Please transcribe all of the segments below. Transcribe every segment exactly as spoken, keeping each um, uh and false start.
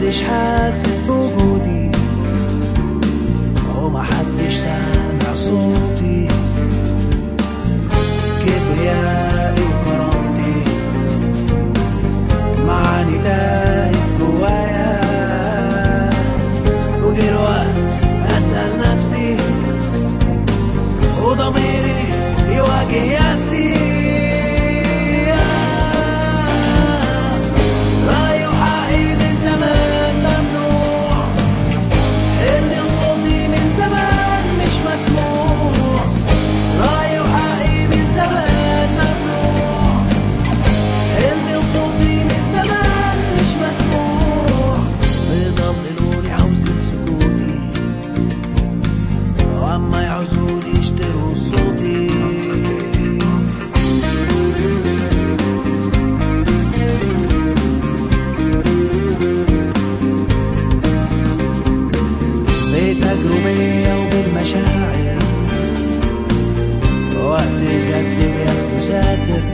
محدش حاسس بوجودي ومحدش سامع صوتي. كبريائي وكرامتي معاني تاهت جوايا، وجه الوقت أسأل نفسي وضميري يواجه ياسي. رأيي وحقي من زمان ممنوع، حلمي وصوتي من زمان مش مسموع. رأيي وحقي من زمان ممنوع، حلمي وصوتي من زمان مش مسموع. بيضللوني عاوزين سكوتي وأما يعوزوني يشتروا صوتي. بتجرمية وبالمشاعر وقت الجد بياخدوا ساتر،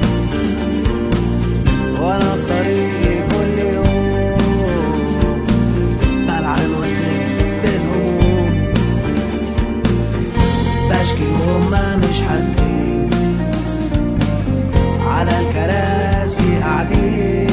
وانا في طريقي كل يوم بلعن واسد الهموم. بشكي وهما مش حاسين، على الكراسي قاعدين